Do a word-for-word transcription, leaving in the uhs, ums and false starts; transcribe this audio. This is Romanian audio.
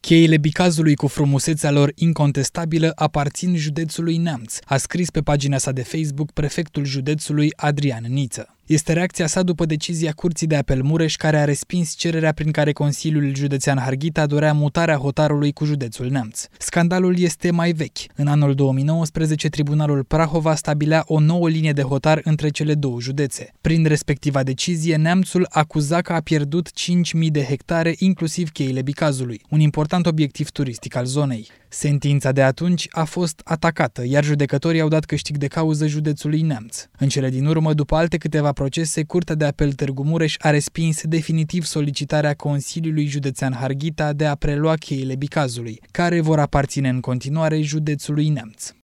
Cheile Bicazului cu frumusețea lor incontestabilă aparțin județului Neamț, a scris pe pagina sa de Facebook prefectul județului Adrian Niță. Este reacția sa după decizia Curții de Apel Mureș, care a respins cererea prin care Consiliul Județean Harghita dorea mutarea hotarului cu județul Neamț. Scandalul este mai vechi. În anul două mii nouăsprezece, Tribunalul Prahova stabilea o nouă linie de hotar între cele două județe. Prin respectiva decizie, Neamțul acuza că a pierdut cinci mii de hectare, inclusiv cheile Bicazului, un important obiectiv turistic al zonei. Sentința de atunci a fost atacată, iar judecătorii au dat câștig de cauză județului Neamț. În cele din urmă, după alte câteva procese, Curtea de Apel Târgu Mureș a respins definitiv solicitarea Consiliului Județean Harghita de a prelua cheile Bicazului, care vor aparține în continuare județului Neamț.